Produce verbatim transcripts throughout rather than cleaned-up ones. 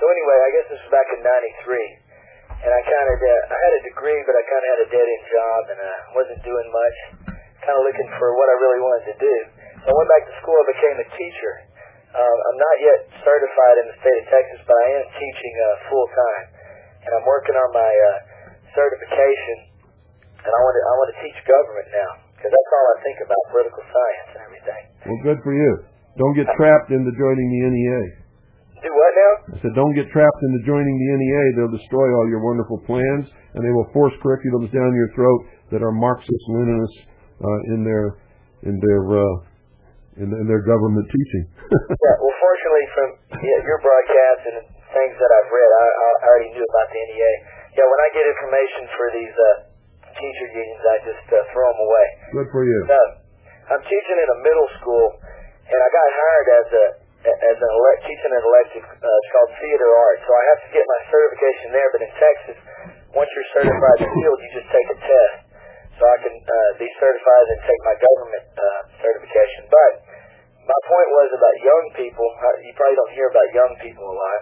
anyway, I guess this was back in ninety-three, and I kind of uh, I had a degree, but I kind of had a dead-end job, and I wasn't doing much, kind of looking for what I really wanted to do. So I went back to school and became a teacher. Uh, I'm not yet certified in the state of Texas, but I am teaching uh, full-time, and I'm working on my uh, certification, and I want to I want to teach government now, because that's all I think about, political science and everything. Well, good for you. Don't get trapped into joining the N E A. Do what now? I said, don't get trapped into joining the N E A. They'll destroy all your wonderful plans, and they will force curriculums down your throat that are Marxist-Leninists uh, in their in their uh, in, in their government teaching. Yeah. Well, fortunately, from yeah, your broadcast and things that I've read, I, I already knew about the N E A. Yeah. When I get information for these uh, teacher unions, I just uh, throw them away. Good for you. Uh, I'm teaching in a middle school, and I got hired as a as an elect, teaching an elective. Uh, it's called theater arts. So I have to get my certification there. But in Texas, once you're certified in the field, you just take a test. So I can uh, be certified and take my government uh, certification. But my point was about young people. Uh, you probably don't hear about young people a lot.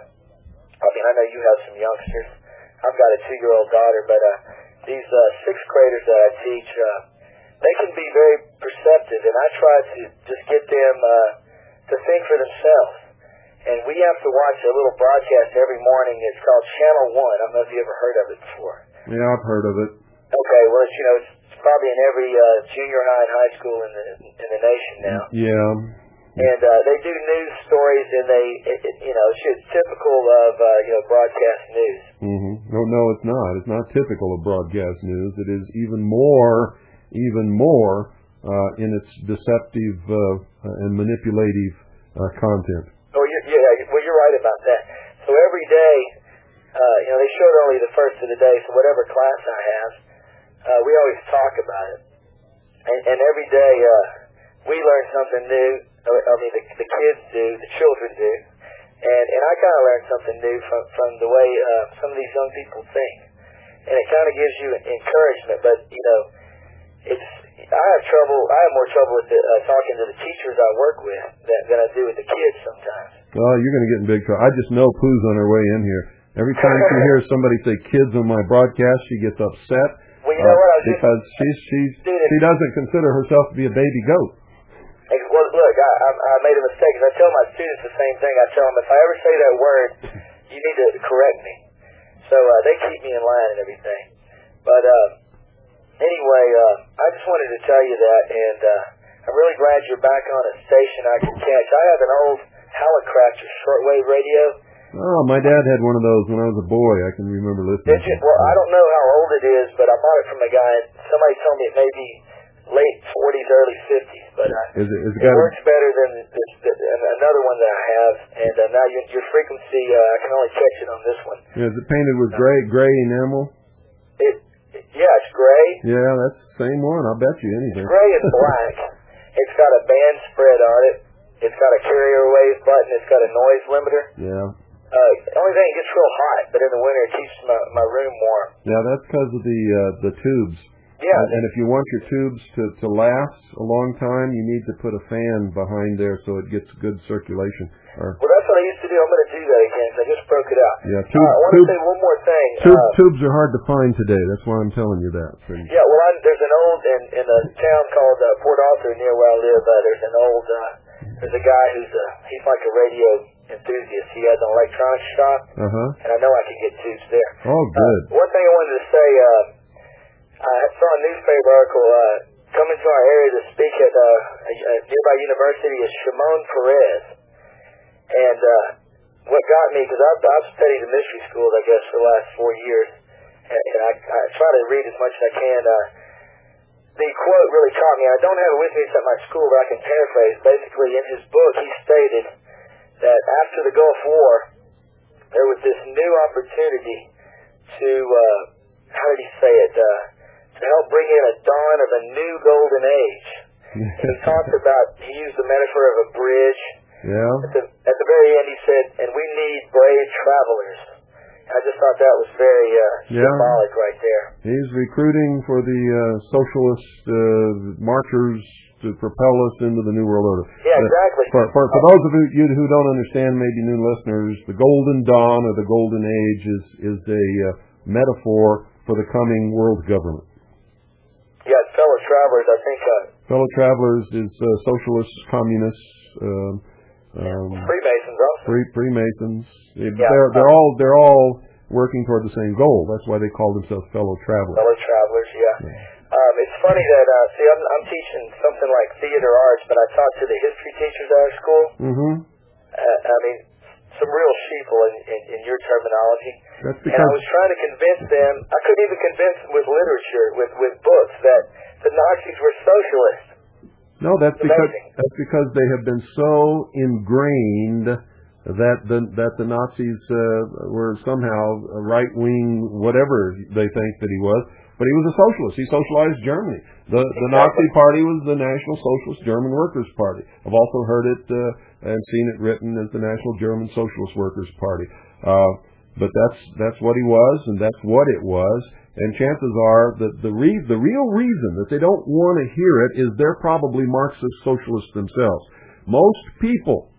I mean, I know you have some youngsters. I've got a two-year-old daughter, but uh, these uh, sixth graders that I teach, uh, they can be very perceptive, and I try to just get them uh, to think for themselves. And we have to watch a little broadcast every morning. It's called Channel One. I don't know if you ever heard of it before. Yeah, I've heard of it. Okay, well, it's, you know, it's probably in every uh, junior high and high school in the in the nation now. Yeah. And uh, they do news stories, and they, it, it, you know, it's just typical of, uh, you know, broadcast news. Mm-hmm. No, no, it's not. It's not typical of broadcast news. It is even more, even more uh, in its deceptive uh, and manipulative uh, content. Oh, you're, yeah, well, you're right about that. So every day, uh, you know, they showed only the first of the day, so whatever class I have, uh, we always talk about it. And, and every day, uh, we learn something new. I mean, the, the kids do, the children do, and and I kind of learned something new from from the way uh, some of these young people think, and it kind of gives you encouragement. But you know, it's I have trouble. I have more trouble with the, uh, talking to the teachers I work with than, than I do with the kids sometimes. Well, you're going to get in big trouble. I just know Pooh's on her way in here. Every time she hears somebody say "kids" on my broadcast, she gets upset. Well, you know uh, what? I was because just, she's she's she doesn't consider herself to be a baby goat. Well, look, I, I, I made a mistake. I tell my students the same thing. I tell them, if I ever say that word, you need to correct me. So uh, they keep me in line and everything. But uh, anyway, uh, I just wanted to tell you that, and uh, I'm really glad you're back on a station I can catch. I have an old Hallicrafter shortwave radio. Oh, my dad had one of those when I was a boy. I can remember listening. Did you? Well, I don't know how old it is, but I bought it from a guy. Somebody told me it may be late forties, early fifties, but uh, is it, is it, it works better than this, this, another one that I have, and uh, now your, your frequency, uh, I can only catch it on this one. Yeah, is it painted with gray gray enamel? It, it yeah, it's gray. Yeah, that's the same one. I'll bet you anything. It's gray and black. It's got a band spread on it. It's got a carrier wave button. It's got a noise limiter. Yeah. Uh, the only thing, it gets real hot, but in the winter it keeps my, my room warm. Yeah, that's because of the uh, the tubes. Yeah. And, and if you want your tubes to, to last a long time, you need to put a fan behind there so it gets good circulation. Or, well, that's what I used to do. I'm going to do that again because I just broke it out. Yeah, tube, uh, I want tube, to say one more thing. Tube, uh, tubes are hard to find today. That's why I'm telling you that. So you, yeah, well, I, there's an old, in, in a town called uh, Port Arthur near where I live, uh, there's an old, uh, there's a guy who's a, he's like a radio enthusiast. He has an electronics shop, uh-huh. and I know I can get tubes there. Oh, good. Uh, one thing I wanted to say, uh, I saw a newspaper article uh, coming to our area to speak at uh, a, a nearby university is Shimon Peres. And uh, what got me, because I've, I've studied in mystery schools, I guess, for the last four years, and, and I, I try to read as much as I can. Uh, the quote really caught me. I don't have it with me at my school, but I can paraphrase. Basically, in his book, he stated that after the Gulf War, there was this new opportunity to, uh, how did he say it, uh, to help bring in a dawn of a new golden age. And he talked about, he used the metaphor of a bridge. Yeah. At the, at the very end, he said, and we need brave travelers. I just thought that was very uh, yeah. symbolic right there. He's recruiting for the uh, socialist uh, marchers uh, to propel us into the New World Order. Yeah, exactly. For, for, for those of you who don't understand, maybe new listeners, the Golden Dawn or the Golden Age is, is a uh, metaphor for the coming world government. Yeah, fellow travelers, I think... Uh, fellow travelers is uh, socialists, communists, um, um, Freemasons also. Free, Freemasons. Yeah, they're, they're, all, they're all working toward the same goal. That's why they call themselves fellow travelers. Fellow travelers, yeah. yeah. Um, it's funny that, uh, see, I'm, I'm teaching something like theater arts, but I talk to the history teachers at our school. Mm-hmm. Uh, I mean, some real sheeple in, in, in your terminology. That's because... And I was trying to convince them, I couldn't even convince them with literature, with, with books, that the Nazis were socialists. No, that's because, that's because they have been so ingrained that the, that the Nazis uh, were somehow a right-wing whatever they think that he was. But he was a socialist. He socialized Germany. The, the Nazi Party was the National Socialist German Workers' Party. I've also heard it uh, and seen it written as the National German Socialist Workers' Party. Uh, but that's that's what he was, and that's what it was. And chances are that the re- the real reason that they don't want to hear it is they're probably Marxist socialists themselves. Most people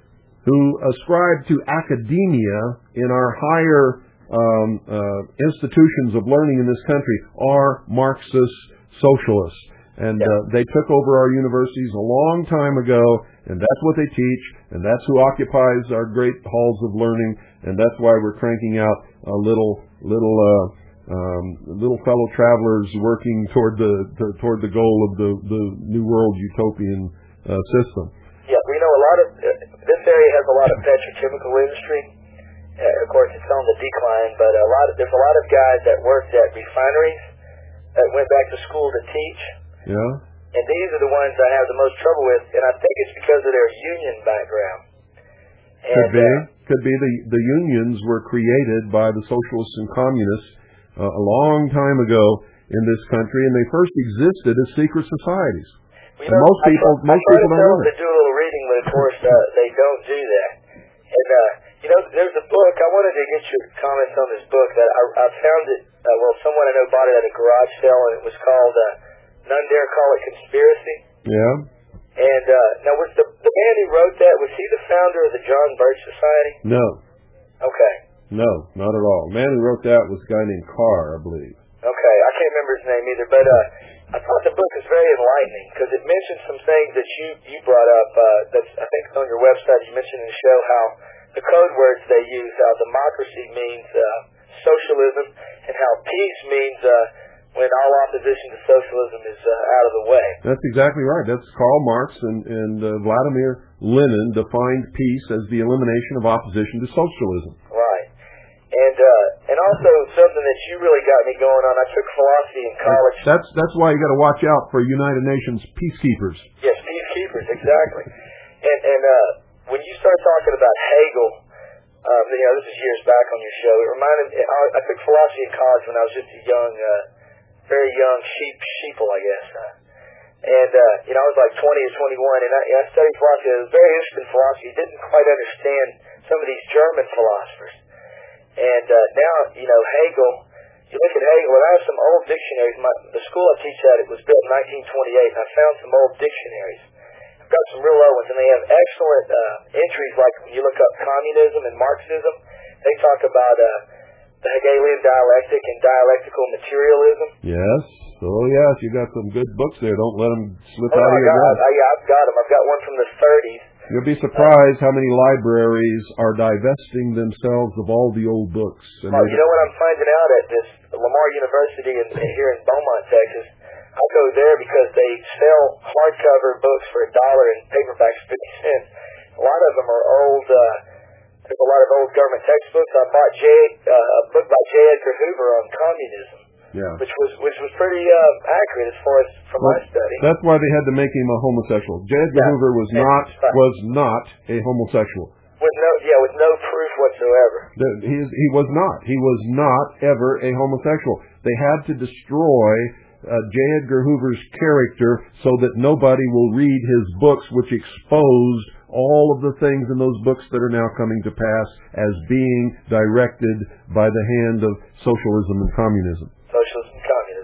who ascribe to academia in our higher Um, uh, institutions of learning in this country are Marxist socialists. And uh, they took over our universities a long time ago, and that's what they teach, and that's who occupies our great halls of learning, and that's why we're cranking out a little little uh, um, little fellow travelers working toward the, the toward the goal of the, the New World utopian uh, system. Yeah, we know a lot of uh, this area has a lot of petrochemical industry. Uh, of course, it's on the decline, but a lot of, there's a lot of guys that worked at refineries that went back to school to teach. Yeah. And these are the ones I have the most trouble with, and I think it's because of their union background. And, Could be. Uh, Could be. The, the unions were created by the socialists and communists uh, a long time ago in this country, and they first existed as secret societies. Well, and know, most people, I, most I people don't know to do a little reading, but of course uh, they don't do that. And uh, you know, there's a book. I wanted to get your comments on this book that I, I found it. Uh, well, someone I know bought it at a garage sale, and it was called uh, "None Dare Call It Conspiracy." Yeah. And uh, now, was the the man who wrote that, was he the founder of the John Birch Society? No. Okay. No, not at all. The man who wrote that was a guy named Carr, I believe. Okay, I can't remember his name either, but uh, I thought the book was very enlightening because it mentioned some things that you you brought up. Uh, that's I think on your website. You mentioned in the show how the code words they use, how democracy means uh, socialism, and how peace means uh, when all opposition to socialism is uh, out of the way. That's exactly right. That's Karl Marx and, and uh, Vladimir Lenin defined peace as the elimination of opposition to socialism. Right. And uh, and also something that you really got me going on, I took philosophy in college. That's that's why you got to watch out for United Nations peacekeepers. Yes, peacekeepers, exactly. And, and uh, when you start talking about Hegel, um, you know, this is years back on your show, it reminded me, I, I took philosophy in college when I was just a young, uh, very young sheep, sheeple, I guess. Uh, and, uh, you know, I was like twenty or twenty-one, and I, I studied philosophy. I was very interested in philosophy. Didn't quite understand some of these German philosophers. And uh, now, you know, Hegel, you look at Hegel, and I have some old dictionaries. My, the school I teach at, it was built in nineteen twenty-eight, and I found some old dictionaries. I've got some real old ones, and they have excellent uh, entries, like when you look up communism and Marxism, they talk about uh, the Hegelian dialectic and dialectical materialism. Yes. Oh, yes. You got some good books there. Don't let them slip oh, out of your God. grasp. I, yeah, I've got them. I've got one from the thirties. You'll be surprised how many libraries are divesting themselves of all the old books. And oh, you know what I'm finding out at this Lamar University in, here in Beaumont, Texas? I go there because they sell hardcover books for a dollar and paperbacks fifty cents. A lot of them are old. Uh, there's a lot of old government textbooks. I bought J, uh, a book by J. Edgar Hoover on communism. Yeah. Which was which was pretty uh, accurate as far as from well, my study. That's why they had to make him a homosexual. J. Edgar yeah. Hoover was not right. was not a homosexual. With no yeah, with no proof whatsoever. The, he is, he was not. He was not ever a homosexual. They had to destroy uh, J. Edgar Hoover's character so that nobody will read his books, which exposed all of the things in those books that are now coming to pass as being directed by the hand of socialism and communism. Socialism and communism,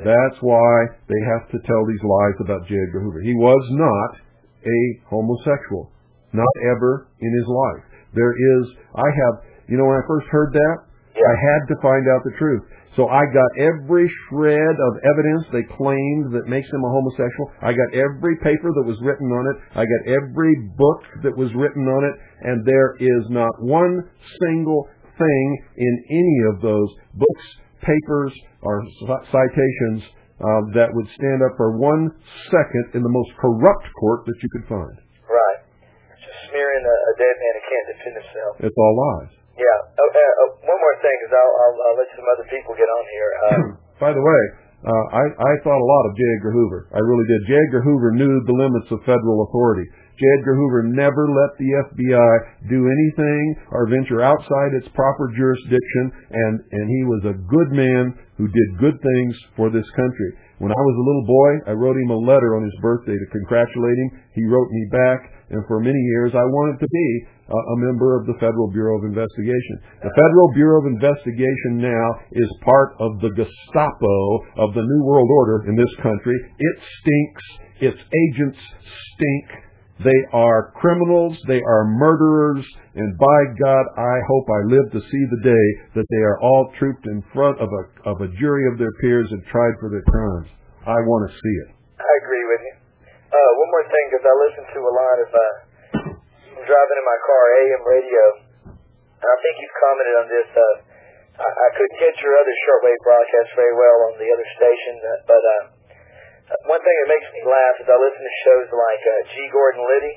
That's why they have to tell these lies about J. Edgar Hoover. He was not a homosexual. Not ever in his life. There is, I have, you know, when I first heard that, yeah. I had to find out the truth. So I got every shred of evidence they claimed that makes him a homosexual. I got every paper that was written on it. I got every book that was written on it. And there is not one single thing in any of those books, papers, or citations uh, that would stand up for one second in the most corrupt court that you could find. Right. Just smearing a, a dead man who can't defend himself. It's all lies. Yeah. Oh, uh, uh, one more thing, because I'll, I'll, I'll let some other people get on here. Uh, By the way, uh, I, I thought a lot of J. Edgar Hoover. I really did. J. Edgar Hoover knew the limits of federal authority. J. Edgar Hoover never let the F B I do anything or venture outside its proper jurisdiction, and, and he was a good man who did good things for this country. When I was a little boy, I wrote him a letter on his birthday to congratulate him. He wrote me back, and for many years I wanted to be uh, a member of the Federal Bureau of Investigation. The Federal Bureau of Investigation now is part of the Gestapo of the New World Order in this country. It stinks. Its agents stink. They are criminals, they are murderers, and by God, I hope I live to see the day that they are all trooped in front of a of a jury of their peers and tried for their crimes. I want to see it. I agree with you. Uh, one more thing, because I listen to a lot of, uh, I'm driving in my car, A M radio, and I think you've commented on this. Uh, I, I couldn't get your other shortwave broadcast very well on the other station, uh, but uh, one thing that makes me laugh is I listen to shows like uh, G. Gordon Liddy,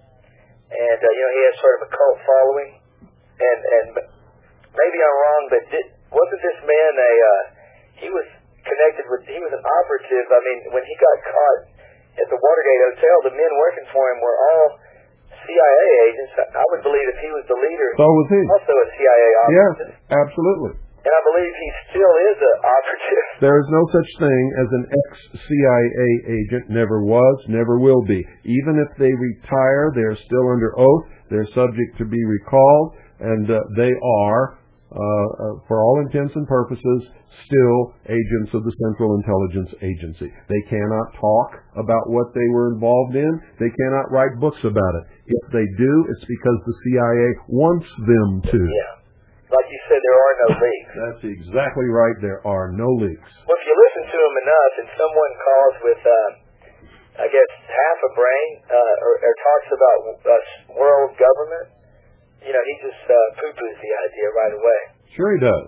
and uh, you know he has sort of a cult following, and and maybe I'm wrong, but did, wasn't this man a uh, he was connected with he was an operative? I mean, when he got caught at the Watergate Hotel, the men working for him were all C I A agents. I would believe if he was the leader, so was he, also a C I A operative. Yes, absolutely. And I believe he still is an operative. There is no such thing as an ex-C I A agent. Never was, never will be. Even if they retire, they're still under oath. They're subject to be recalled, and uh, they are, uh, uh, for all intents and purposes, still agents of the Central Intelligence Agency. They cannot talk about what they were involved in. They cannot write books about it. If they do, it's because the C I A wants them to. Yeah. Like you said, there are no leaks. That's exactly right. There are no leaks. Well, if you listen to them enough and someone calls with, uh, I guess, half a brain uh, or, or talks about uh, world government, you know, he just uh, poo-poos the idea right away. Sure he does.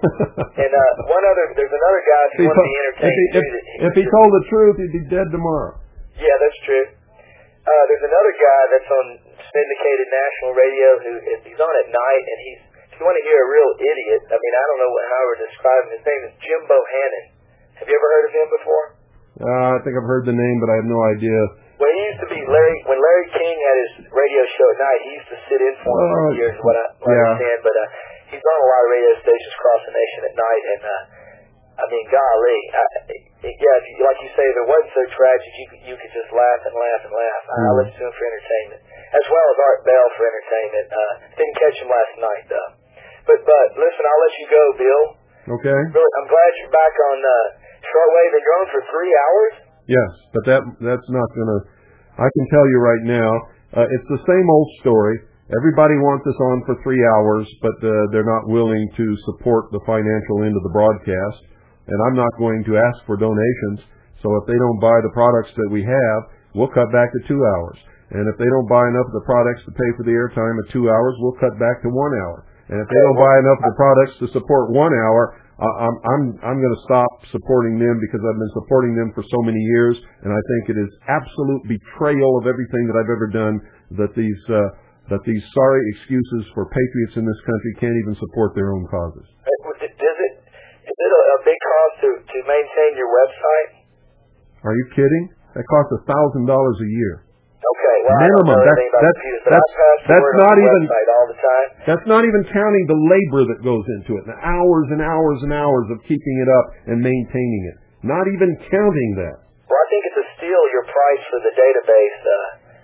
And uh, one other, there's another guy who wants to be entertained. If he, if, too, if he told the truth, he'd be dead tomorrow. Yeah, that's true. Uh, there's another guy that's on syndicated national radio who he's on at night, and he's, if you want to hear a real idiot, I mean, I don't know what, how I would describe him. His name is Jim Bohannon. Have you ever heard of him before? Uh, I think I've heard the name, but I have no idea. Well, he used to be Larry, when Larry King had his radio show at night, he used to sit in for him Oh, for years, what I, what yeah. I understand, but uh, he's on a lot of radio stations across the nation at night, and uh, I mean, golly, I, yeah, if you, like you say, if it wasn't so tragic, you could, you could just laugh and laugh and laugh. Mm. I listen to him for entertainment, as well as Art Bell for entertainment. Uh, didn't catch him last night, though. But, but listen, I'll let you go, Bill. Okay. Really, I'm glad you're back on uh, shortwave. And you're on for three hours? Yes, but that that's not going to, I can tell you right now, uh, it's the same old story. Everybody wants us on for three hours, but uh, they're not willing to support the financial end of the broadcast. And I'm not going to ask for donations. So if they don't buy the products that we have, we'll cut back to two hours. And if they don't buy enough of the products to pay for the airtime at two hours, we'll cut back to one hour. And if they don't buy enough of the products to support one hour, I'm I'm I'm going to stop supporting them, because I've been supporting them for so many years, and I think it is absolute betrayal of everything that I've ever done that these uh, that these sorry excuses for patriots in this country can't even support their own causes. Does it is it a, a big cost to to maintain your website? Are you kidding? That costs a thousand dollars a year. Okay, well, minimum. I don't know That's, anything about that's, computers, but that's, I pass the that's word not on the even website all the time. That's not even counting the labor that goes into it, the hours and hours and hours of keeping it up and maintaining it. Not even counting that. Well, I think it's a steal, your price for the database. Uh,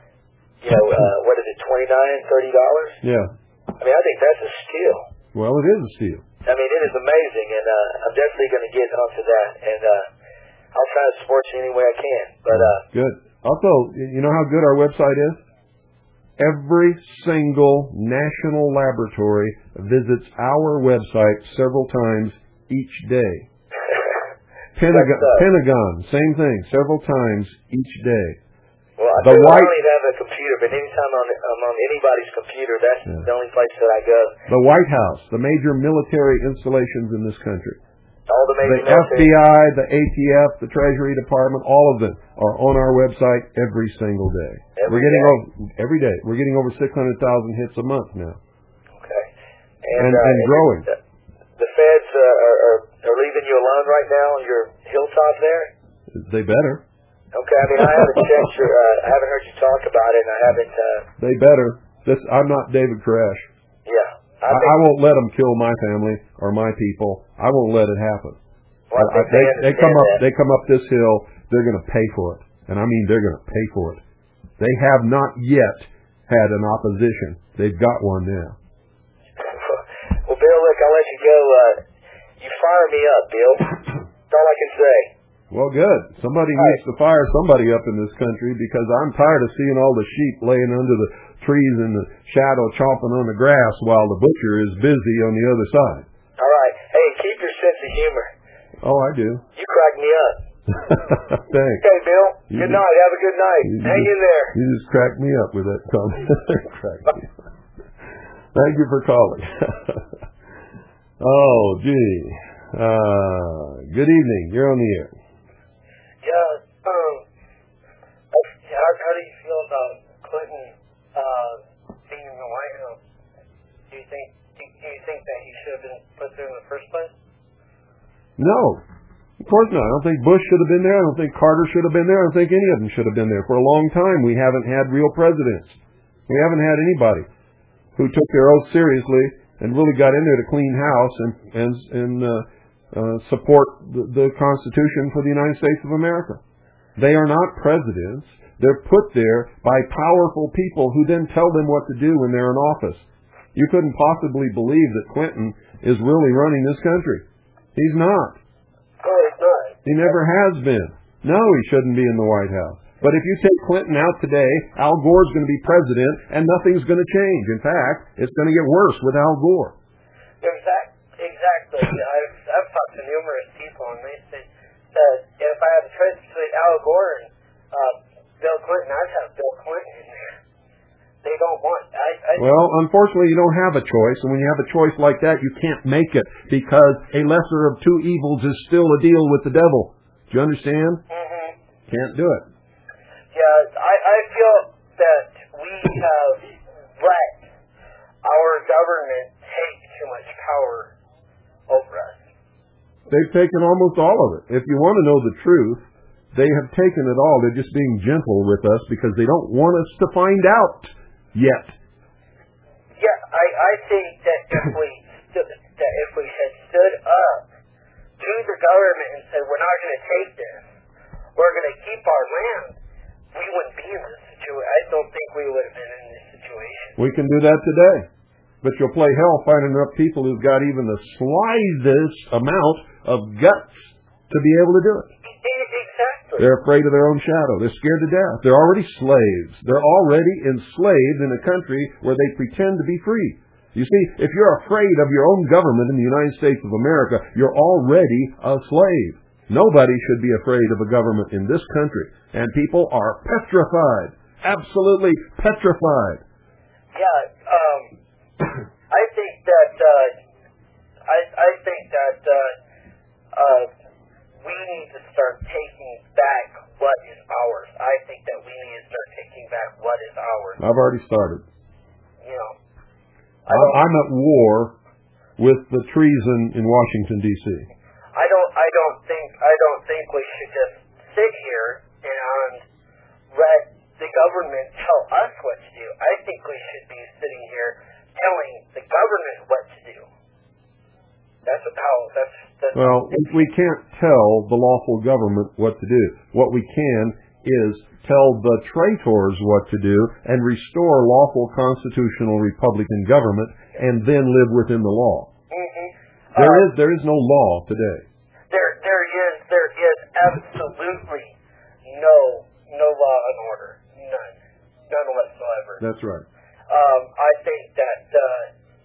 you know, uh, what is it, twenty-nine dollars, thirty dollars? Yeah. I mean, I think that's a steal. Well, it is a steal. I mean, it is amazing, and uh, I'm definitely going to get onto that. And uh, I'll try to support you any way I can. But uh, good. Also, you know how good our website is? Every single national laboratory visits our website several times each day. Pentagon, Pentagon, same thing, several times each day. Well, I the do White, only have a computer, but anytime I'm, I'm on anybody's computer, that's yeah. the only place that I go. The White House, the major military installations in this country. All the major the F B I, the A T F, the Treasury Department, all of them are on our website every single day. Every We're getting day. over every day. We're getting over six hundred thousand hits a month now. Okay, and and, uh, and growing. The, the feds uh, are, are are leaving you alone right now on your hilltop there. They better. Okay, I mean I haven't checked your, uh, I haven't heard you talk about it, and I haven't. Uh, they better. This I'm not David Koresh. Yeah. I, I won't let them kill my family or my people. I won't let it happen. Well, I think I, they, they come up. that. They come up this hill. They're going to pay for it, and I mean they're going to pay for it. They have not yet had an opposition. They've got one now. Well, Bill, look, I'll let you go. Uh, you fire me up, Bill. That's all I can say. Well, good. Somebody all needs right. to fire somebody up in this country because I'm tired of seeing all the sheep laying under the trees in the shadow chomping on the grass while the butcher is busy on the other side. All right. Hey, keep your sense of humor. Oh, I do. You crack me up. Thanks. Okay, Bill. You good just, night. Have a good night. you Hang just, in there. You just cracked me up with that comment. Crack me up. Thank you for calling. Oh, gee. Uh, good evening. You're on the air. Yeah. Um. How, how do you feel about Clinton uh, being in the White House? Do you think do, do you think that he should have been put there in the first place? No. Of course not. I don't think Bush should have been there. I don't think Carter should have been there. I don't think any of them should have been there. For a long time, we haven't had real presidents. We haven't had anybody who took their oath seriously and really got in there to clean house and and, and uh, uh, support the, the Constitution for the United States of America. They are not presidents. They're put there by powerful people who then tell them what to do when they're in office. You couldn't possibly believe that Clinton is really running this country. He's not. Oh, he's not. He never has been. No, he shouldn't be in the White House. But if you take Clinton out today, Al Gore's going to be president, and nothing's going to change. In fact, it's going to get worse with Al Gore. Exact, exactly. I've, I've talked to numerous people, and they said that if I had a choice between Al Gore and uh, Bill Clinton, I'd have Bill Clinton in there. They don't want. I, I, well, unfortunately, you don't have a choice, and when you have a choice like that, you can't make it because a lesser of two evils is still a deal with the devil. Do you understand? Mm-hmm. Can't do it. Yeah, I, I feel that we have let our government take too much power over us. They've taken almost all of it. If you want to know the truth, they have taken it all. They're just being gentle with us because they don't want us to find out yet. Yeah, I, I think that if we stood, that if we had stood up to the government and said, we're not going to take this, we're going to keep our land, we wouldn't be in this situation. I don't think we would have been in this situation. We can do that today. But you'll play hell finding enough people who've got even the slightest amount of guts to be able to do it. Exactly. They're afraid of their own shadow. They're scared to death. They're already slaves. They're already enslaved in a country where they pretend to be free. You see, if you're afraid of your own government in the United States of America, you're already a slave. Nobody should be afraid of a government in this country. And people are petrified. Absolutely petrified. Yeah, um, I think that, uh, I, I think that, uh, uh, we need to start taking back what is ours. I think that we need to start taking back what is ours. I've already started. You know, I I'm at war with the treason in Washington, D C I don't, I don't think, I don't think we should just sit here and let the government tell us what to do. I think we should be sitting here telling the government what to do. That's how, that's, that's Well, we can't tell the lawful government what to do. What we can is tell the traitors what to do and restore lawful constitutional republican government and then live within the law. Mm-hmm. There uh, is there is no law today. There there is there is absolutely That's right. Um, I think that uh,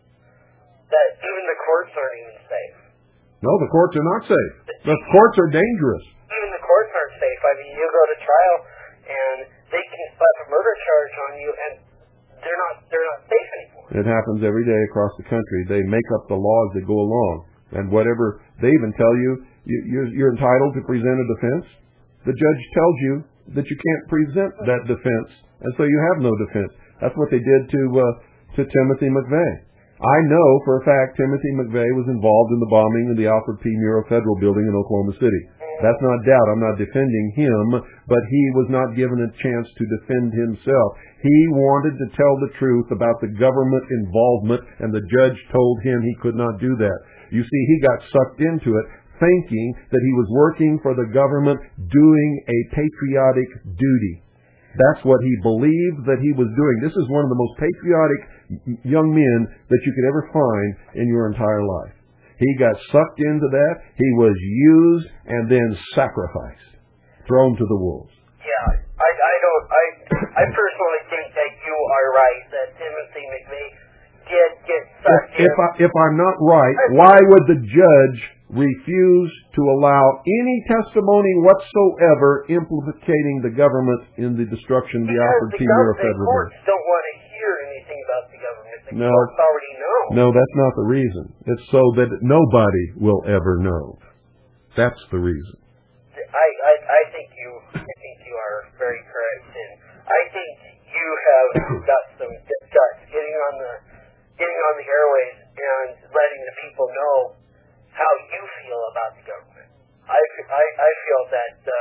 that even the courts aren't even safe. No, the courts are not safe. The courts are dangerous. Even the courts aren't safe. I mean, you go to trial, and they can slap a murder charge on you, and they're not they're not safe anymore. It happens every day across the country. They make up the laws that go along, and whatever they even tell you, you you're, you're entitled to present a defense. The judge tells you that you can't present that defense, and so you have no defense. That's what they did to uh, to Timothy McVeigh. I know for a fact Timothy McVeigh was involved in the bombing of the Alfred P. Murrah Federal Building in Oklahoma City. That's not doubt. I'm not defending him, but he was not given a chance to defend himself. He wanted to tell the truth about the government involvement, and the judge told him he could not do that. You see, he got sucked into it, thinking that he was working for the government, doing a patriotic duty. That's what he believed that he was doing. This is one of the most patriotic young men that you could ever find in your entire life. He got sucked into that. He was used and then sacrificed, thrown to the wolves. Yeah, I, I don't. I I personally think that you are right. That Timothy McVeigh did get sucked if, in. If, I, if I'm not right, why would the judge refuse to allow any testimony whatsoever implicating the government in the destruction of the Alfred P. Murrah Federal Building? The courts don't want to hear anything about the government. The no, courts already know. No, that's not the reason. It's so that nobody will ever know. That's the reason. I, I, I think you I think you are very correct, and I think you have got some guts getting on the getting on the airways and letting the people know how you feel about the government. I, I, I feel that uh,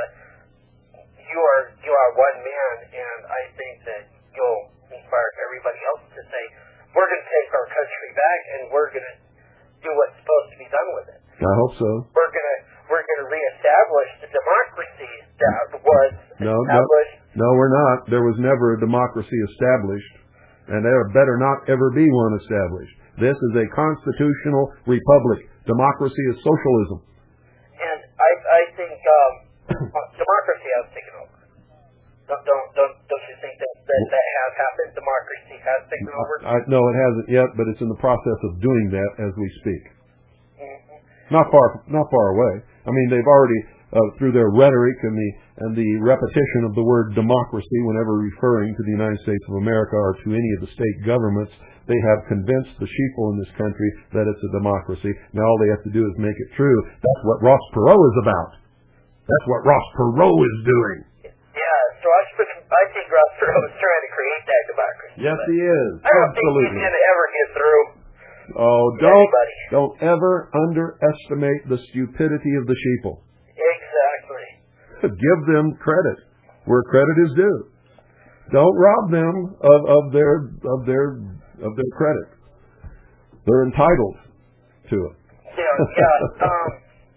you are you are one man, and I think that you'll inspire everybody else to say, we're going to take our country back, and we're going to do what's supposed to be done with it. I hope so. We're going to we're going to reestablish the democracy that was no, established. No, no, we're not. There was never a democracy established, and there better not ever be one established. This is a constitutional republic. Democracy is socialism. And I, I think um, democracy has taken over. Don't, don't, don't, don't you think that, that that has happened? Democracy has taken over? I, no, it hasn't yet, but it's in the process of doing that as we speak. Mm-hmm. Not far, not far away. I mean, they've already, uh, through their rhetoric and the and the repetition of the word democracy whenever referring to the United States of America or to any of the state governments, they have convinced the sheeple in this country that it's a democracy. Now all they have to do is make it true. That's what Ross Perot is about. That's what Ross Perot is doing. Yeah, so I, I think Ross Perot is trying to create that democracy. Yes, he is. I don't Absolutely. think he's going to ever get through. Oh, don't, anybody. don't ever underestimate the stupidity of the sheeple. Exactly. Give them credit where credit is due. Don't rob them of, of their of their of their credit. They're entitled to it. Yeah, yeah. Um,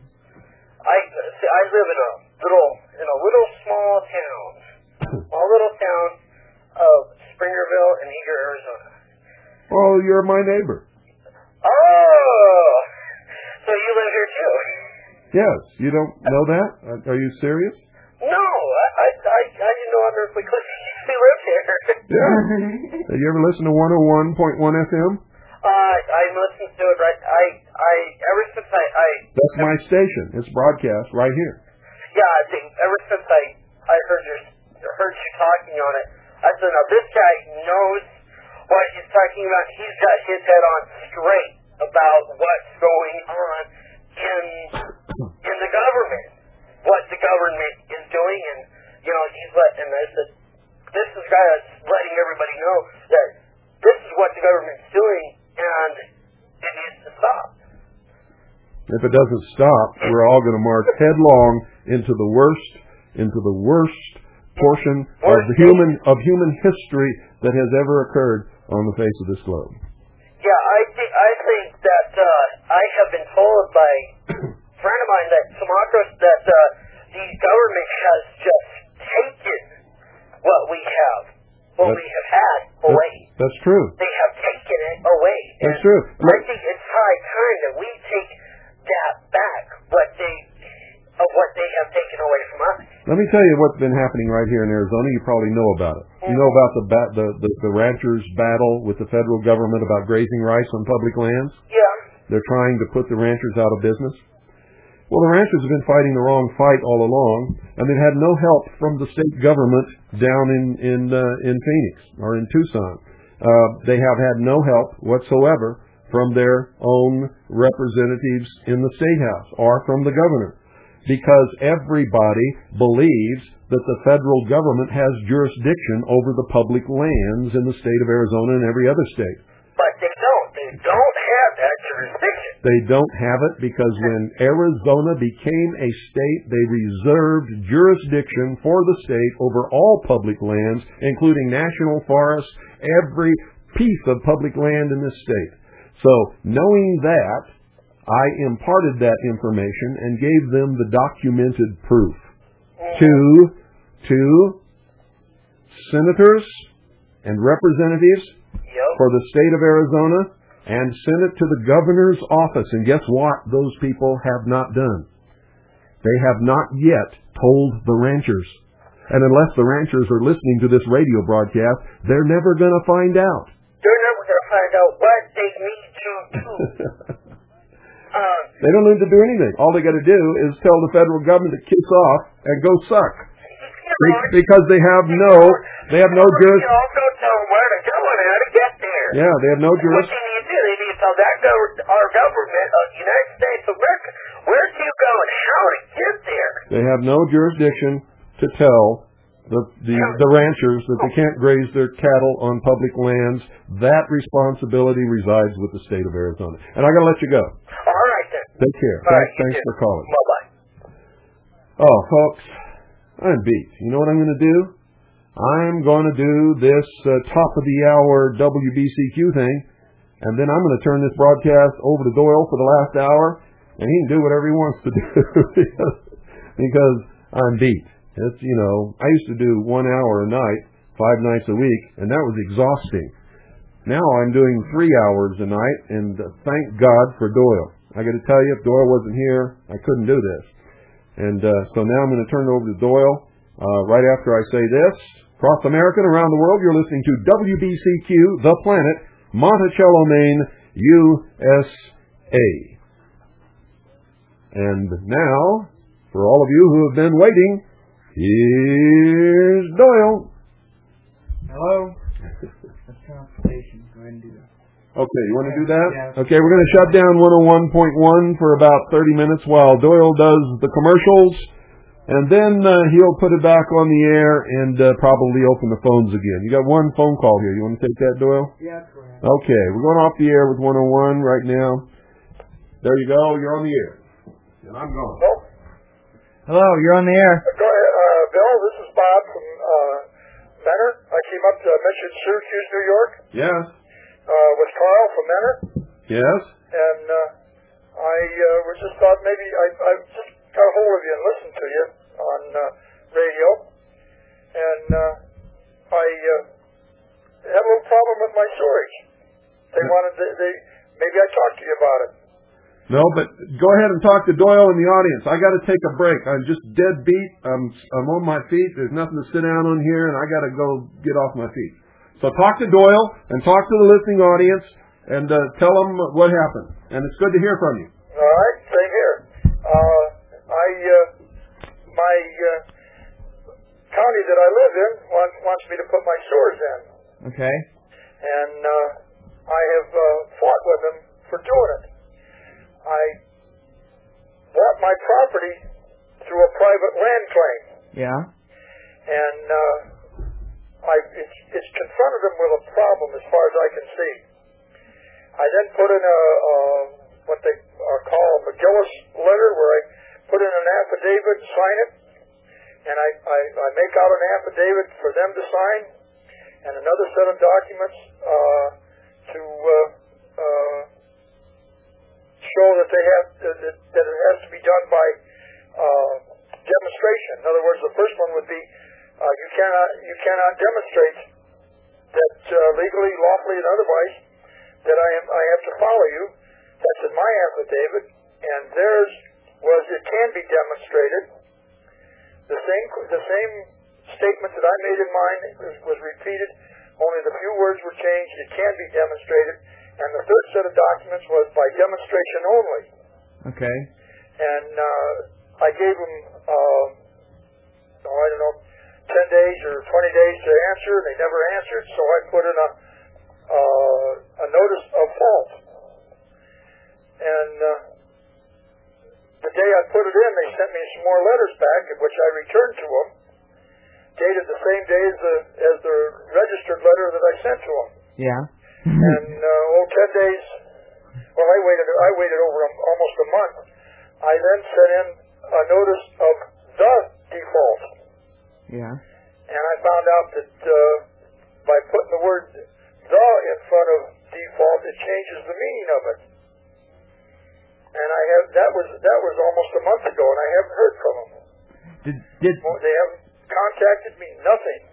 I see, I live in a little in a little small town, small little town of Springerville in Eager, Arizona. Oh, you're my neighbor. Oh, so you live here too? Yes. You don't know that? Are you serious? No, I I I, I didn't know under we lived here. Yes. Have you ever listened to one oh one point one F M? Uh, I listened to it right. I I ever since I I. That's my station. It's broadcast right here. Yeah, I think ever since I I heard your heard you talking on it, I said, now this guy knows what he's talking about. He's got his head on straight about what's going on in in the government, what the government is doing, and you know he's let. And I said, this is a guy that's letting everybody know that this is what the government's doing, and it needs to stop. If it doesn't stop, we're all going to march headlong into the worst, into the worst portion of the human of human history that has ever occurred on the face of this globe. Yeah, I think I think that uh, I have been told by a friend of mine that Sumatros that uh, the government has just taken what we have, what that's, we have had away. That's, that's true. They have taken it away. That's and true. I think it's high time that we take that back, what they of what they have taken away from us. Let me tell you what's been happening right here in Arizona. You probably know about it. You know about the, ba- the the the ranchers' battle with the federal government about grazing rights on public lands? Yeah. They're trying to put the ranchers out of business. Well, the ranchers have been fighting the wrong fight all along, and they've had no help from the state government down in in uh, in Phoenix or in Tucson. Uh, they have had no help whatsoever from their own representatives in the state house or from the governor, because everybody believes that the federal government has jurisdiction over the public lands in the state of Arizona and every other state. But they don't. They don't have that jurisdiction. They don't have it because when Arizona became a state, they reserved jurisdiction for the state over all public lands, including national forests, every piece of public land in this state. So, knowing that, I imparted that information and gave them the documented proof to, to senators and representatives Yep. for the state of Arizona, and sent it to the governor's office. And guess what? Those people have not done. They have not yet told the ranchers. And unless the ranchers are listening to this radio broadcast, they're never going to find out. They're never going to find out what they need to do. uh, They don't need to do anything. All they got to do is tell the federal government to kiss off and go suck. Be- because they have no, they have no juris. You also tell them where to go and how to get there. Yeah, they have no What juris. they need to do, they need to tell that gov- our government of the United States of America where to go and how to get there. They have no jurisdiction to tell the, the the ranchers that they can't graze their cattle on public lands. That responsibility resides with the state of Arizona. And I got to let you go. All right then. Take care. All right, thanks thanks for calling. Bye bye. Oh, folks, I'm beat. You know what I'm going to do? I'm going to do this uh, top of the hour W B C Q thing, and then I'm going to turn this broadcast over to Doyle for the last hour, and he can do whatever he wants to do because I'm beat. It's, you know, I used to do one hour a night, five nights a week, and that was exhausting. Now I'm doing three hours a night, and uh, thank God for Doyle. I got to tell you, if Doyle wasn't here, I couldn't do this. And uh, so now I'm going to turn it over to Doyle uh, right after I say this. Across America and around the world, you're listening to W B C Q, The Planet, Monticello, Maine, U S A. And now, for all of you who have been waiting, here's Doyle. Hello? That's transportation. Go ahead and do that. Okay, you want to do that? Yeah. Okay, we're going to shut down one oh one point one for about thirty minutes while Doyle does the commercials, and then uh, he'll put it back on the air and uh, probably open the phones again. You got one phone call here. You want to take that, Doyle? Yeah, go ahead. Okay, we're going off the air with one oh one right now. There you go. You're on the air. And I'm going. Well, Hello, you're on the air. go ahead, uh, Bill. This is Bob from uh, Mentor. I came up to Mission Syracuse, New York, Yes. uh, with Carl from Mentor, Yes. and uh, I uh, was just thought maybe I, I just got a hold of you and listened to you on uh, radio, and uh, I uh, had a little problem with my storage. They wanted to, they maybe I talked to you about it. No, but go ahead and talk to Doyle in the audience. I got to take a break. I'm just dead beat. I'm I'm on my feet. There's nothing to sit down on here, and I got to go get off my feet. So talk to Doyle and talk to the listening audience and uh, tell them what happened. And it's good to hear from you. All right, same here. Uh, I uh, my uh, county that I live in wants wants me to put my stores in, Okay. and uh, I have uh, fought with them for doing it. I bought my property through a private land claim, Yeah. and uh, I it's, it's confronted them with a problem as far as I can see. I then put in a, a what they are called a McGillis letter, where I put in an affidavit, sign it, and I, I, I make out an affidavit for them to sign, and another set of documents uh, to uh, uh, show that they have that, that it has to be done by uh, demonstration. In other words, the first one would be uh, you cannot you cannot demonstrate that uh, legally, lawfully, and otherwise that I am I have to follow you. That's in my affidavit, and theirs was it can be demonstrated. The same the same statement that I made in mine was, was repeated. Only the few words were changed. It can be demonstrated. And the third set of documents was by demonstration only. Okay. And uh, I gave them, uh, oh, I don't know, ten days or twenty days to answer, and they never answered. So I put in a uh, a notice of fault. And uh, the day I put it in, they sent me some more letters back, which I returned to them, dated the same day as the, as the registered letter that I sent to them. Yeah. And uh, oh, ten days. Well, I waited. I waited over a, almost a month. I then sent in a notice of the default. Yeah. And I found out that uh, by putting the word "the" in front of default, it changes the meaning of it. And I have that was that was almost a month ago, and I haven't heard from them. Did did Well, they haven't contacted me. Nothing.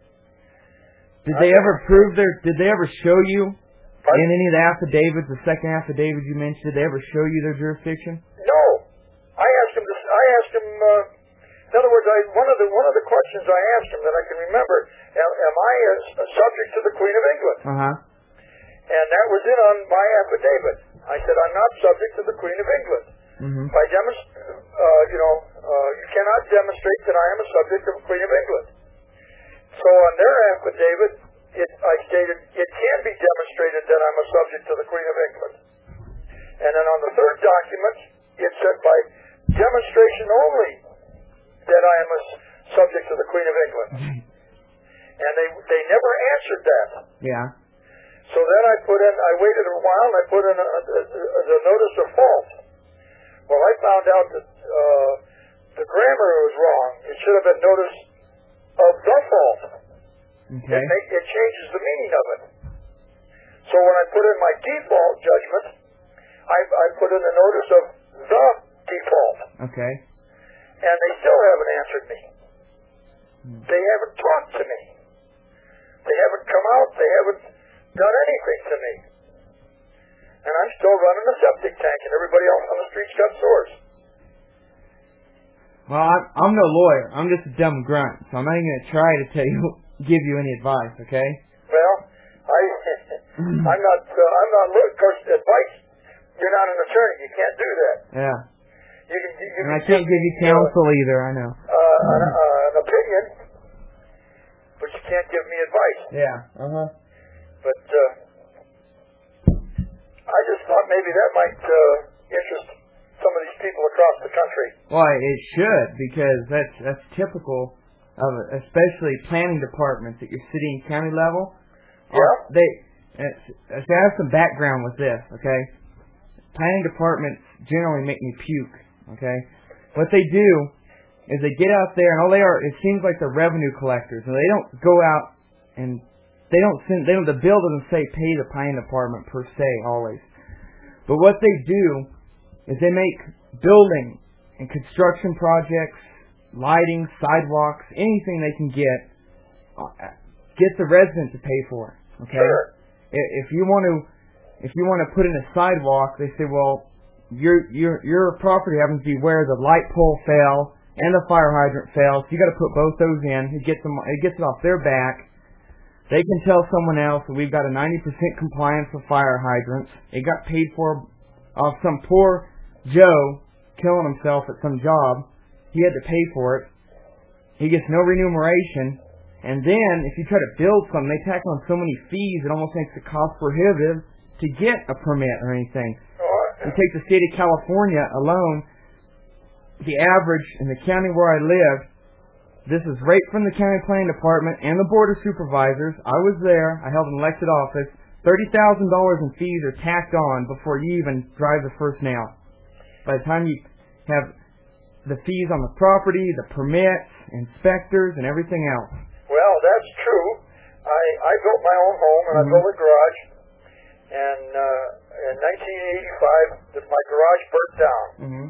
did they ever prove their? Did they ever show you Pardon? in any of the affidavits, the second affidavit you mentioned? Did they ever show you their jurisdiction? No. I asked him. To, I asked him. Uh, in other words, I one of the one of the questions I asked him that I can remember: Am, am I a, a subject to the Queen of England? Uh huh. And that was in on my affidavit. I said I'm not subject to the Queen of England. Mm-hmm. By demonst- uh, you know, uh, you cannot demonstrate that I am a subject of the Queen of England. So on their affidavit, it, I stated it can be demonstrated that I'm a subject to the Queen of England. And then on the third document, it said by demonstration only that I am a s- subject to the Queen of England. And they they never answered that. Yeah. So then I put in, I waited a while, and I put in a, a, a, a notice of fault. Well, I found out that uh, the grammar was wrong. It should have been notice of the fault. Okay. It, make, it changes the meaning of it. So when I put in my default judgment, I, I put in the notice of the default. Okay. And they still haven't answered me. Hmm. They haven't talked to me. They haven't come out. They haven't done anything to me. And I'm still running a septic tank, and everybody else on the street's got sores. Well, I'm, I'm no lawyer. I'm just a dumb grunt, so I'm not even going to try to tell you, give you any advice. Okay? Well, I, I'm not. Uh, I'm not. Of course, advice. You're not an attorney. You can't do that. Yeah. You can. You, you And I can can't give you counsel uh, either. I know. Uh, an, uh, an opinion, but you can't give me advice. Yeah. Uh huh. But uh, I just thought maybe that might uh, interest some of these people across the country. Well, it should, because that's that's typical of especially planning departments at your city and county level. Yeah. They. It's, it's, I have some background with this. Okay. Planning departments generally make me puke. Okay. What they do is they get out there and all they are. It seems like they're revenue collectors, and they don't go out and. They don't send, they don't, the bill doesn't say pay the planning department per se always. But what they do is they make building and construction projects, lighting, sidewalks, anything they can get, uh, get the resident to pay for it. Okay? Sure. If you want to, if you want to put in a sidewalk, they say, well, your your your property happens to be where the light pole fell and the fire hydrant fell, so you got to put both those in. It gets them, it gets it off their back. They can tell someone else that we've got a ninety percent compliance with fire hydrants. It got paid for off some poor Joe killing himself at some job. He had to pay for it. He gets no remuneration. And then, if you try to build something, they tack on so many fees, it almost makes it cost prohibitive to get a permit or anything. You take the state of California alone, the average in the county where I live, this is right from the county planning department and the board of supervisors. I was there. I held an elected office. thirty thousand dollars in fees are tacked on before you even drive the first nail. By the time you have the fees on the property, the permits, inspectors, and everything else. Well, that's true. I, I built my own home, and Mm-hmm. I built a garage. And uh, in nineteen eighty-five, my garage burnt down. Mm-hmm.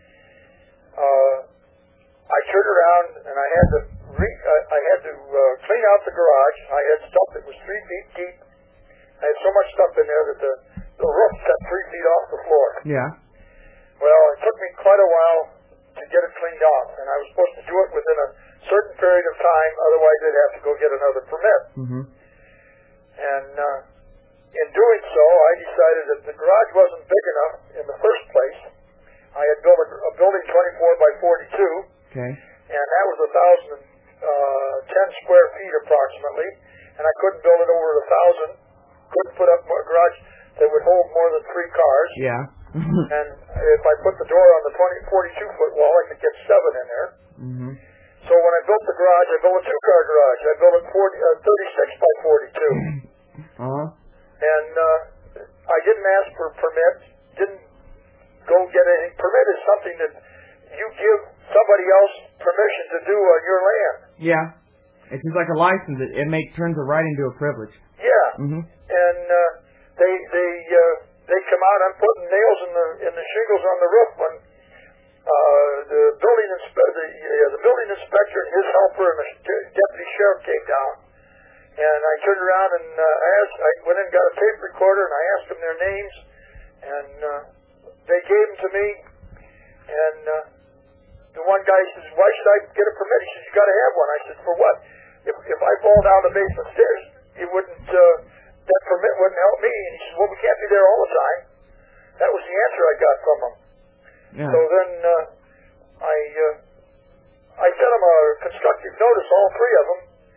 Uh, I turned around and I had to re- I, I had to uh, clean out the garage. I had stuff that was three feet deep. I had so much stuff in there that the, the roof set three feet off the floor. Yeah. Well, it took me quite a while to get it cleaned off. And I was supposed to do it within a certain period of time, otherwise I'd have to go get another permit. Mm-hmm. And uh, in doing so, I decided that the garage wasn't big enough in the first place. I had built a, a building twenty-four by forty-two, Okay. and that was one thousand ten square feet approximately, and I couldn't build it over one thousand. Couldn't put up a garage that would hold more than three cars. Yeah. And if I put the door on the twenty, forty-two foot wall, I could get seven in there. Mm-hmm. So when I built the garage, I built a two-car garage. I built it forty, uh, thirty-six by forty-two. Uh-huh. And uh, I didn't ask for permits, didn't go get any. Permit is something that you give somebody else permission to do on your land. Yeah. It's just like a license. It, it makes turns a right into a privilege. Yeah. Mm-hmm. And uh, they they uh, they come out. I'm putting nails in the in the shingles on the roof when uh, the building inspe- the, uh, the building inspector and his helper and the deputy sheriff came down. And I turned around and uh, I asked. I went in and got a tape recorder and I asked them their names, and uh, they gave them to me. And uh, the one guy says, "Why should I get a permit?" He says, "You got to have one." I said, "For what? If if I fall down the basement stairs, it wouldn't. Uh, that permit wouldn't help me." And he says, "Well, we can't be there all the time." That was the answer I got from him. Yeah. So then uh, I uh, I sent them a constructive notice, all three of them.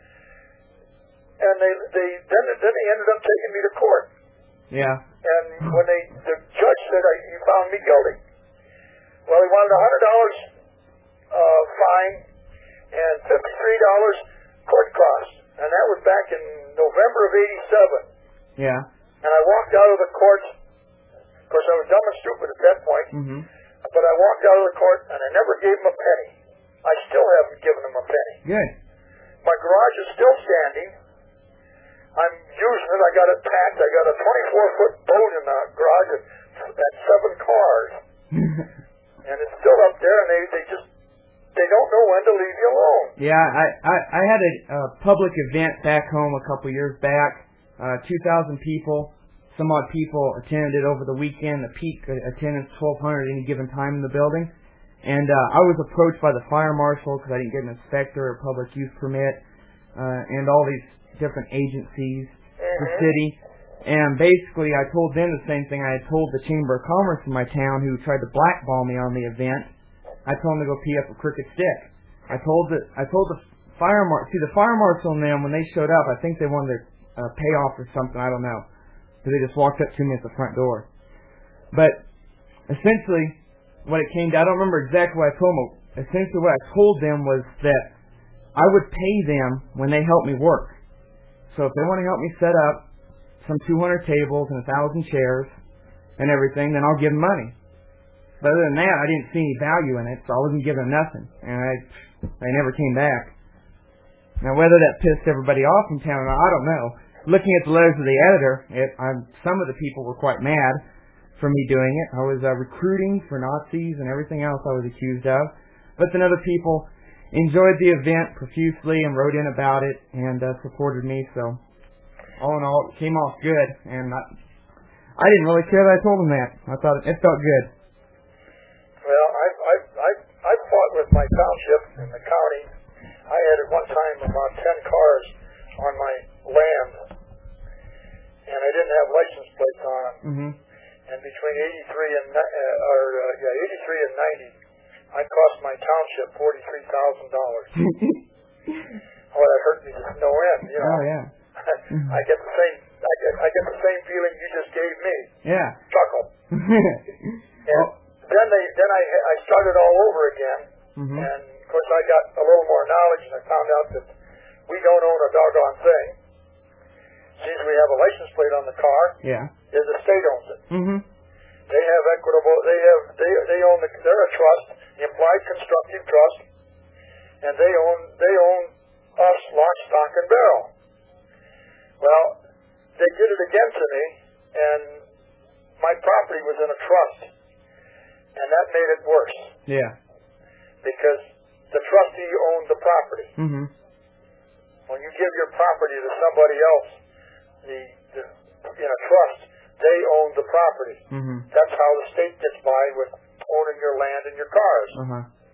And they, they then then they ended up taking me to court. Yeah. And when they the judge said, I, "You found me guilty," well, he wanted a hundred dollars uh, fine and fifty three dollars court costs, and that was back in November of eighty-seven. Yeah. And I walked out of the court. Of course, I was dumb and stupid at that point. Mm-hmm. But I walked out of the court and I never gave him a penny. I still haven't given him a penny. Good. My garage is still standing. I'm using it. I got it packed. I got a twenty-four foot boat in the garage at, at seven cars. And it's still up there, and they, they just, they don't know when to leave you alone. Yeah, I, I, I had a, a public event back home a couple years back. Uh, two thousand people, some odd people attended over the weekend. The peak attendance twelve hundred at any given time in the building. And uh, I was approached by the fire marshal because I didn't get an inspector or public use permit, uh, and all these different agencies, Mm-hmm. the city. And basically I told them the same thing I had told the Chamber of Commerce in my town who tried to blackball me on the event. I told them to go pee up a crooked stick. I told the I told the fire mar see the fire marshal and them when they showed up, I think they wanted their uh, payoff or something, I don't know. So they just walked up to me at the front door. But essentially what it came to, I don't remember exactly what I told them. Essentially what I told them was that I would pay them when they helped me work. So if they want to help me set up some two hundred tables and one thousand chairs and everything, then I'll give them money. But other than that, I didn't see any value in it, so I wasn't giving them nothing. And I, I never came back. Now, whether that pissed everybody off in town or not, I don't know. Looking at the letters of the editor, it, I'm, some of the people were quite mad for me doing it. I was uh, recruiting for Nazis and everything else I was accused of. But then other people enjoyed the event profusely and wrote in about it and uh, supported me. So, all in all, it came off good. And I, I didn't really care that I told them that. I thought it, it felt good. Well, I've, I've, I've, I've fought with my township in the county. I had at one time about ten cars on my land, and I didn't have license plates on them. Mm-hmm. And between eighty-three and uh, or uh, yeah, eighty-three and ninety, I cost my township forty-three thousand dollars. Oh, that hurt me to no end. You know. Oh yeah. I get the same. I get. I get the same feeling you just gave me. Yeah. Chuckle. And then they. Then I. I started all over again. Mm-hmm. And of course, I got a little more knowledge, and I found out that we don't own a doggone thing. Since we have a license plate on the car, yeah, the state owns it. Mm-hmm. They have equitable. They have. They. They own. The, they're a trust, the implied constructive trust, and they own. They own us, lock, stock, and barrel. Well, they did it again to me, and my property was in a trust, and that made it worse. Yeah. Because the trustee owned the property. Mm-hmm. When you give your property to somebody else, the, the in a trust, they own the property. Mm-hmm. That's how the state gets by with owning your land and your cars. Uh-huh.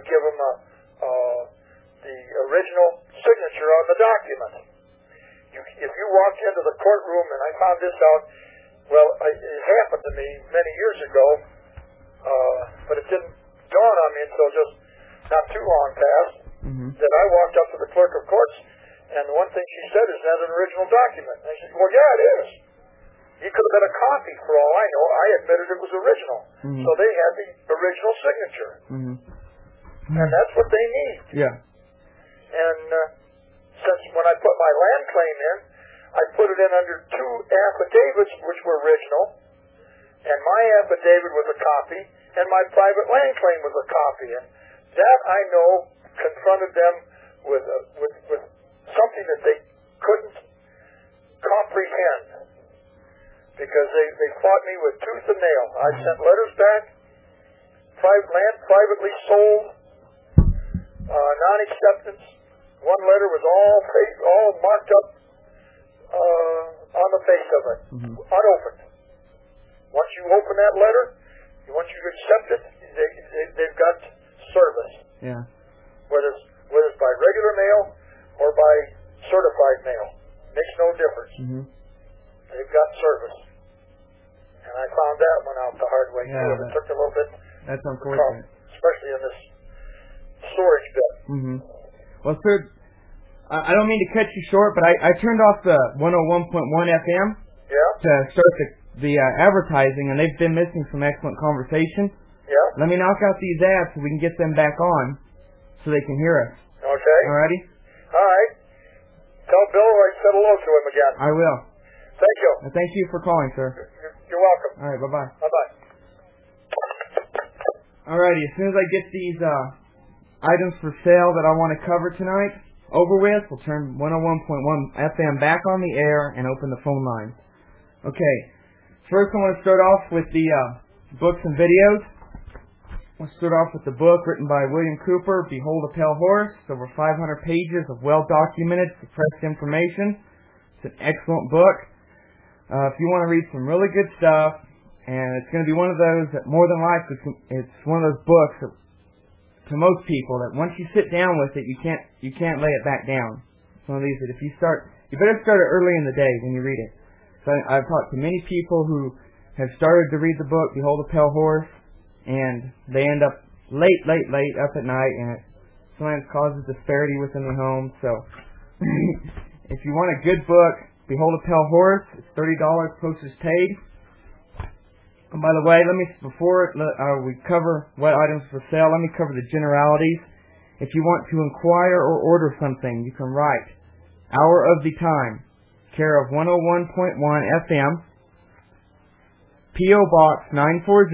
give them a, uh, the original signature on the document. You, if you walked into the courtroom, and I found this out, well, I, it happened to me many years ago, uh, but it didn't dawn on me until just not too long past, Mm-hmm. that I walked up to the clerk of courts, and the one thing she said is, that an original document? And I said, well, yeah, it is. It could have been a copy for all I know. I admitted it was original. Mm-hmm. So they had the original signature. Mm-hmm. And that's what they need. Yeah. And uh, since when I put my land claim in, I put it in under two affidavits which were original, and my affidavit was a copy, and my private land claim was a copy. And that, I know, confronted them with, uh, with, with something that they couldn't comprehend, because they, they fought me with tooth and nail. I sent letters back, private land privately sold, uh, non-acceptance. One letter was all face, all marked up uh, on the face of it, Mm-hmm. unopened. Once you open that letter, once you accept it, they, they, they've got service. Yeah. Whether it's, whether it's by regular mail or by certified mail, makes no difference. Mm-hmm. They've got service. And I found that one out the hard way, Yeah, too. that- It took a little bit That's to come, unfortunate. especially in this storage bit. Mm-hmm. Well, sir, I, I don't mean to cut you short, but I, I turned off the one oh one point one F M Yeah? to start the, the uh, advertising, and they've been missing some excellent conversation. Yeah? Let me knock out these ads so we can get them back on so they can hear us. Okay. Alrighty? All right. Tell Bill I said hello to him again. I will. Thank you. And thank you for calling, sir. You're, you're welcome. Alright, bye-bye. Bye-bye. Alrighty, as soon as I get these uh, items for sale that I want to cover tonight over with, we'll turn one oh one point one F M back on the air and open the phone lines. Okay, first I want to start off with the uh, books and videos. We'll start off with the book written by William Cooper, Behold a Pale Horse. It's over five hundred pages of well-documented, suppressed information. It's an excellent book. Uh, if you want to read some really good stuff, and it's going to be one of those that more than likely, it's one of those books that, to most people, that once you sit down with it, you can't you can't lay it back down. It's one of these that if you start, you better start it early in the day when you read it. So I, I've talked to many people who have started to read the book, Behold a Pale Horse, and they end up late, late, late up at night, and it sometimes causes disparity within the home. So if you want a good book, Behold a Pale Horse, it's thirty dollars, postage paid. And by the way, let me, before uh, we cover what items for sale, let me cover the generalities. If you want to inquire or order something, you can write Hour of the Time, care of one oh one point one F M, P O Box nine forty,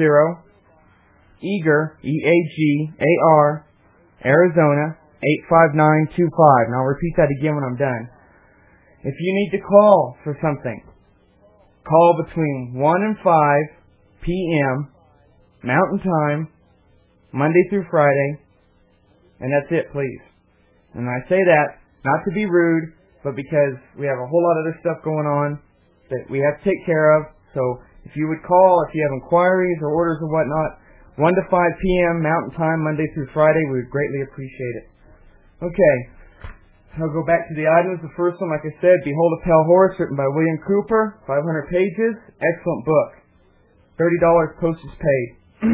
Eagar, E A G A R, Arizona, eight five nine two five. And I'll repeat that again when I'm done. If you need to call for something, call between one and five P M Mountain Time, Monday through Friday, and that's it, please. And I say that not to be rude, but because we have a whole lot of other stuff going on that we have to take care of. So if you would call, if you have inquiries or orders or whatnot, one to five P M Mountain Time, Monday through Friday, we would greatly appreciate it. Okay, I'll go back to the items. The first one, like I said, Behold a Pale Horse, written by William Cooper, five hundred pages, excellent book. thirty dollars postage paid.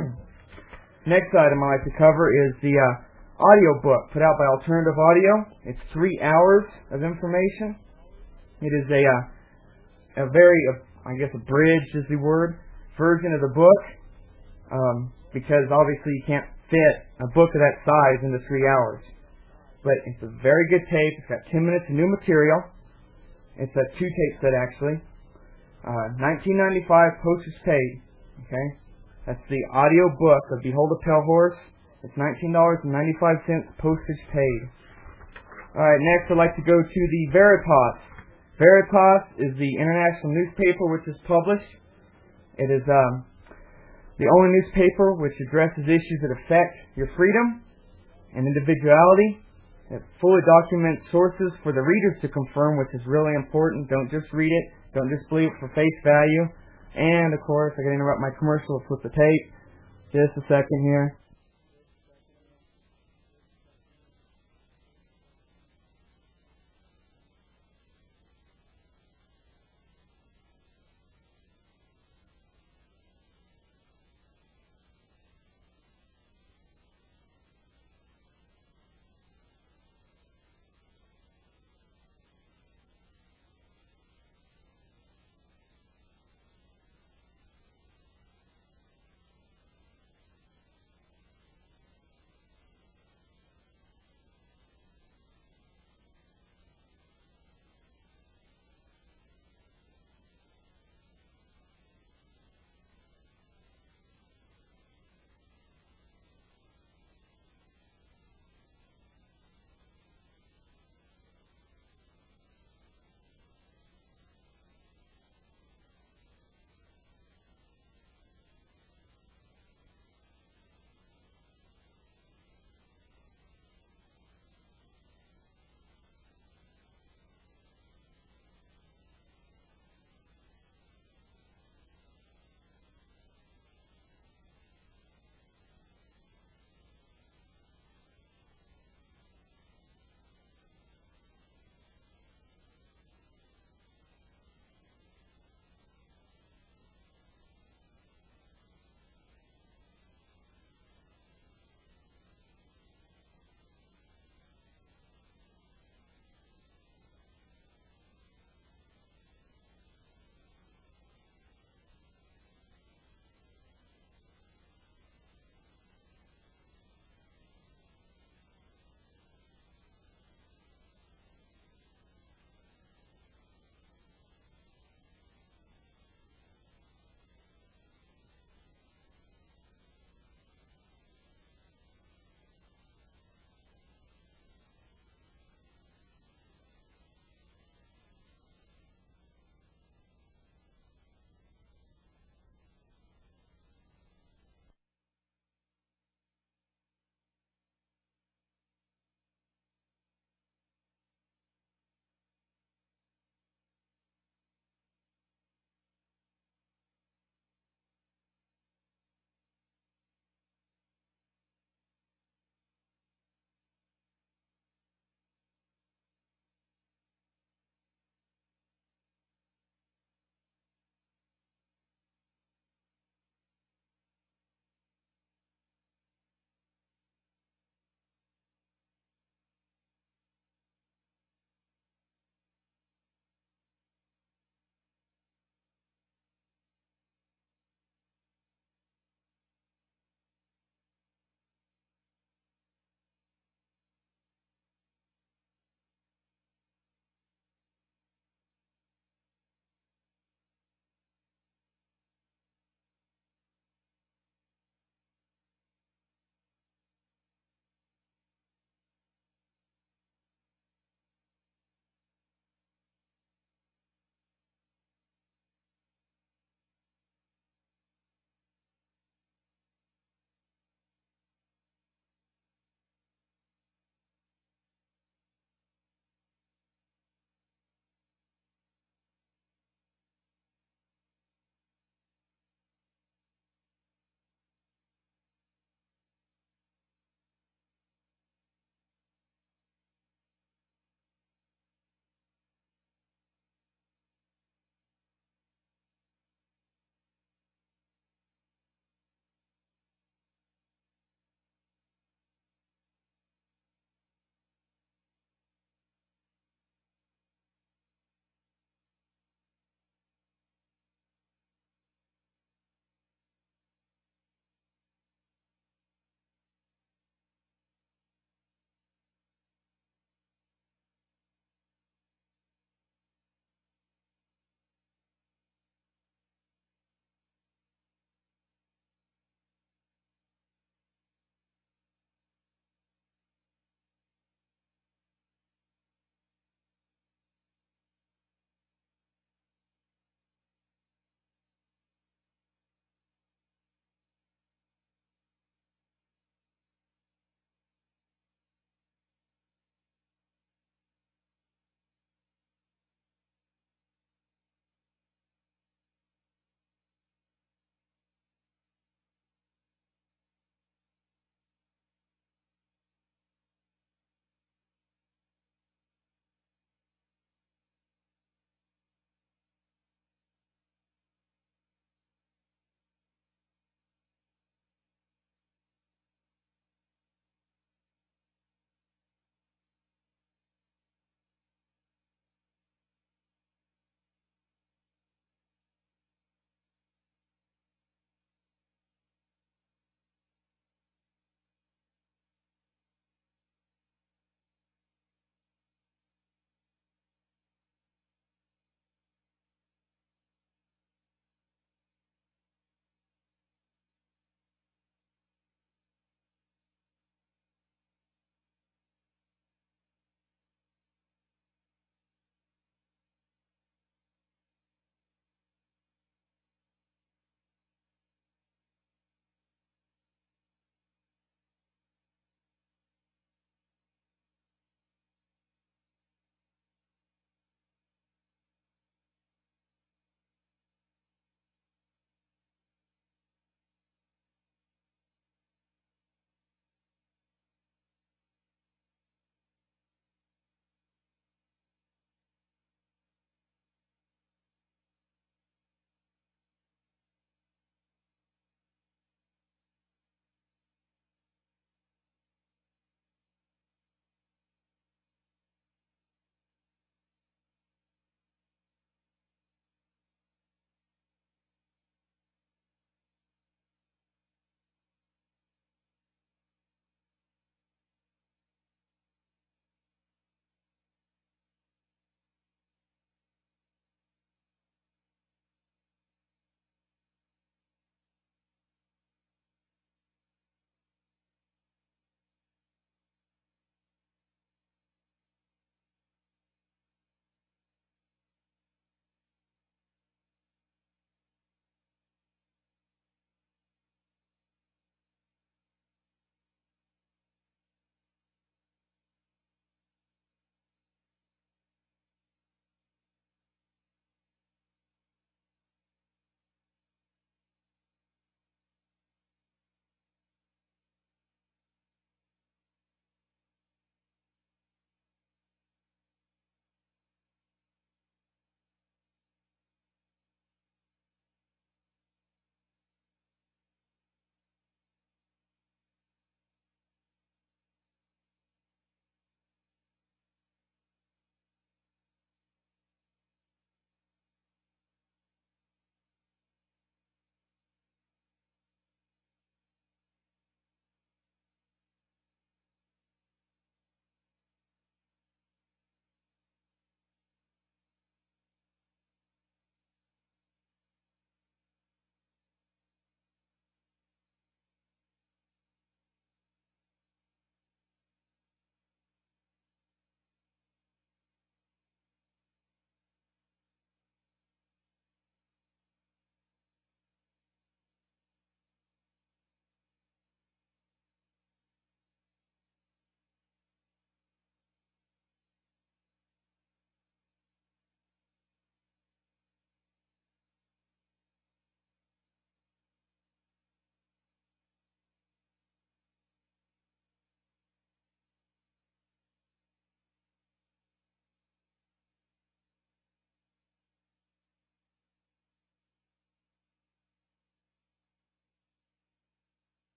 Next item I'd like to cover is the uh, audio book put out by Alternative Audio. It's three hours of information. It is a uh, a very, uh, I guess, abridged is the word, version of the book, um, because obviously you can't fit a book of that size into three hours. But it's a very good tape. It's got ten minutes of new material. It's a two-tape set, actually. Uh, nineteen ninety-five postage paid. Okay, that's the audio book of Behold a Pale Horse. It's nineteen dollars and ninety-five cents postage paid. All right, next I'd like to go to the Veritas. Veritas is the international newspaper which is published. It is um, the only newspaper which addresses issues that affect your freedom and individuality. It fully documents sources for the readers to confirm, which is really important. Don't just read it. Don't just believe it for face value. And, of course, I got to interrupt my commercial to flip the tape. Just a second here.